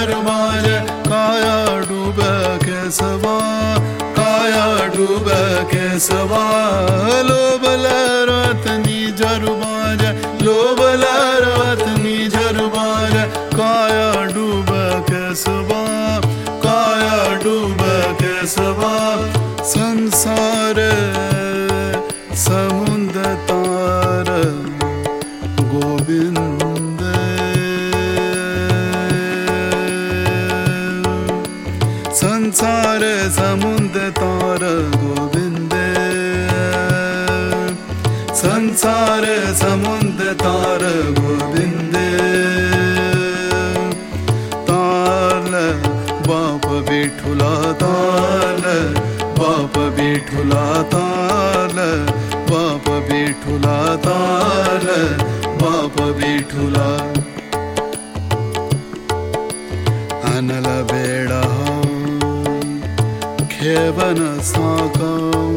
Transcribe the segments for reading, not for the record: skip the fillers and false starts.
झरबाज काया डूबे केसवा काया डूबे केसवा लोभ लहरतनी झरबाज लोभ लहरतनी झरबाज काया डूबे केसवा काया डूबे केसवा संसार समुद्र तार गोविंद संसार समुद्र तार गोविंद संसार समुद्र तार गोविंद ताल बाप विठुला ताल बाप विठुला ताल बाप विठुला ताल बाप विठुला अनल बेड़ा खेवन साका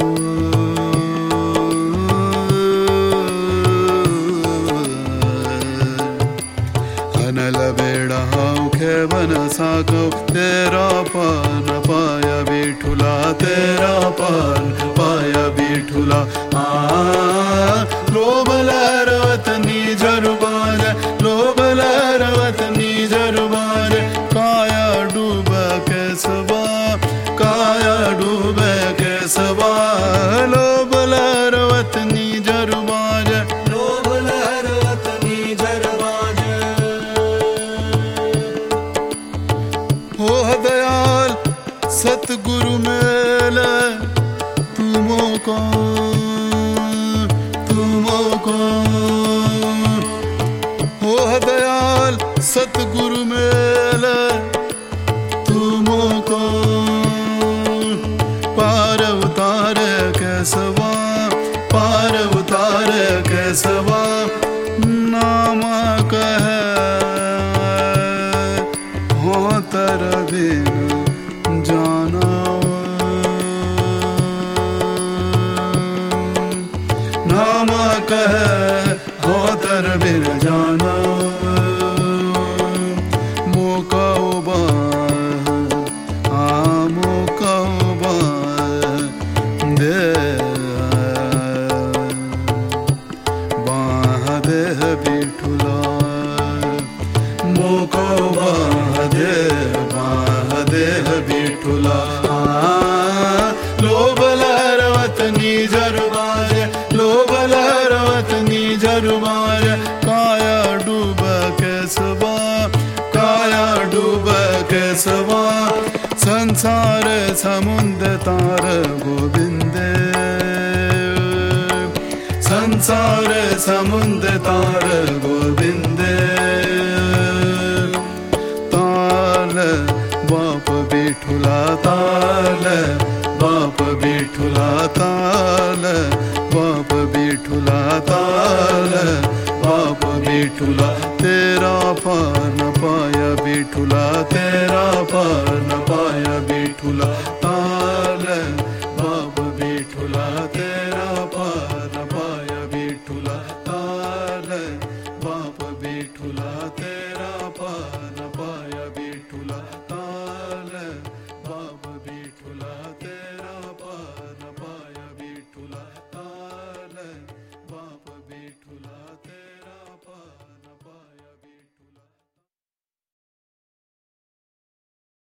अनल बेड़ा खेवन साको तेरा पान पाया विठुला तेरा पान पाया विठुला लोभ लहरतनी झरबाज लोभ लहरतनी झरबाज काया डूबे केसवा काया डूबे केसवा लोभ लहरतनी झरबाज लोभ लहरतनी झरबाज हो दयाल सतगुरु मेले तुमो को हो दयाल सतगुरु मेले तुमो को पार उतार केसवा पार उतार केसवा नाम कह हो तर बिन जाना नाम कह हो तर बिन जाना मोका मोका दे बाह देह विठुला मोका बाह देह विठुला लोभ लहरतनी झरबाज लोभ लहरतनी झरबाज काया डूबे केसवा काया डूबे केसवा संसार समुद्र तार गोविंद संसार समुद्र तार गोविंद ताल बाप विठुला ताल बाप विठुला ताल बाप विठुला ताल बाप विठुला तेरा पान पाया विठुला तेरा पान पाया विठुला ताल